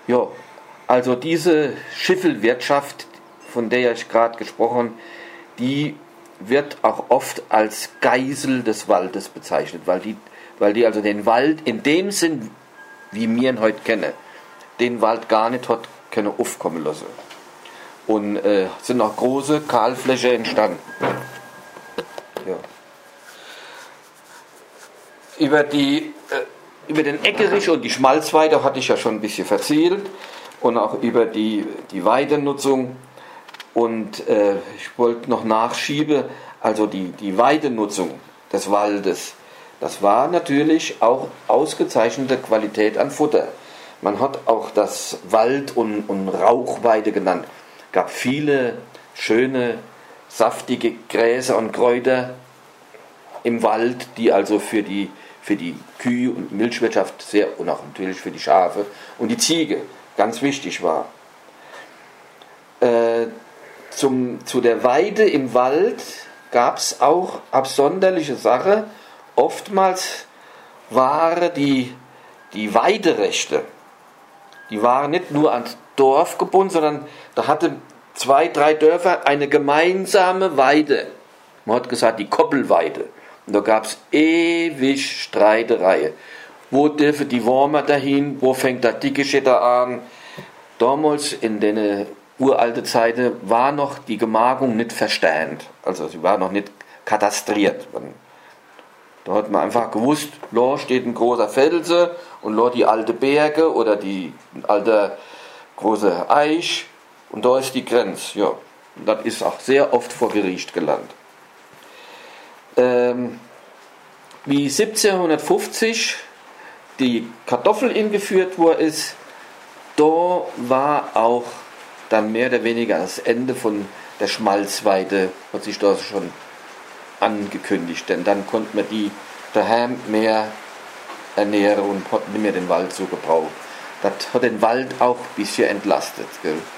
Ja, also diese Schiffelwirtschaft, von der ich gerade gesprochen, die wird auch oft als Geisel des Waldes bezeichnet, weil die also den Wald in dem Sinn, wie wir ihn heute kennen, den Wald gar nicht hat können aufkommen lassen. Und sind auch große Kahlflächen entstanden. Ja. Über den Eckerich und die Schmalzweide hatte ich ja schon ein bisschen erzählt und auch über die Weidenutzung. Und ich wollte noch nachschieben, also die Weidenutzung des Waldes, das war natürlich auch ausgezeichnete Qualität an Futter. Man hat auch das Wald- und Rauchweide genannt. Es gab viele schöne, saftige Gräser und Kräuter im Wald, die also für die Kühe- und Milchwirtschaft sehr, und auch natürlich für die Schafe und die Ziege ganz wichtig war. Zu der Weide im Wald gab es auch absonderliche Sache. Oftmals waren die Weiderechte, die waren nicht nur ans Dorf gebunden, sondern da hatte 2, 3 Dörfer eine gemeinsame Weide. Man hat gesagt, die Koppelweide. Und da gab es ewig Streiterei. Wo dürfen die Würmer dahin? Wo fängt der Dickeschätter an? Damals in den uralten Zeiten war noch die Gemarkung nicht verstanden. Also sie war noch nicht katastriert. Da hat man einfach gewusst, da steht ein großer Felsen und da die alte Berge oder die alte große Eich und da ist die Grenze. Ja, und das ist auch sehr oft vor Gericht gelandet. Wie 1750 die Kartoffel eingeführt worden ist, da war auch dann mehr oder weniger das Ende von der Schmalzweide, hat sich da schon angekündigt, denn dann konnte man die daheim mehr ernähren und hat nicht mehr den Wald so gebraucht. Das hat den Wald auch ein bisschen entlastet. Gell?